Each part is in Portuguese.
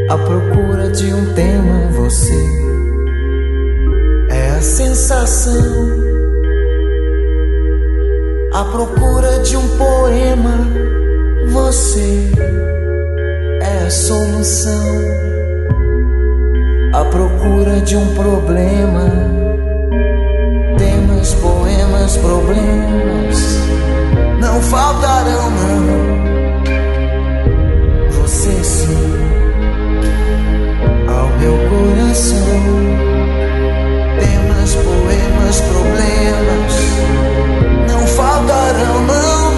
à procura de um tema, você é a sensação. À procura de um poema, você é a solução. À procura de um problema, temas, poemas, problemas não faltarão, não. Você sim, ao meu coração. Temas, poemas, problemas não faltarão, não.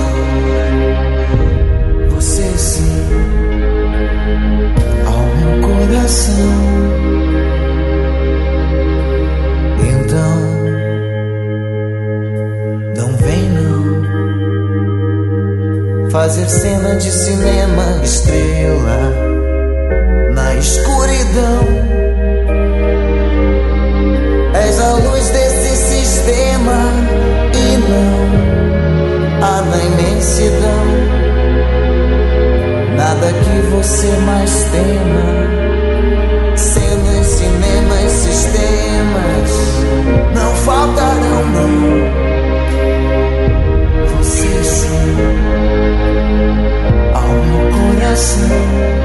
Você sim, ao meu coração. Então, não vem não fazer cena de cinema, estrela na escuridão. És a luz desse sistema e não há na imensidão nada que você mais tema. Cenas, cinemas, sistemas não faltarão, não. Você sim, ao meu coração.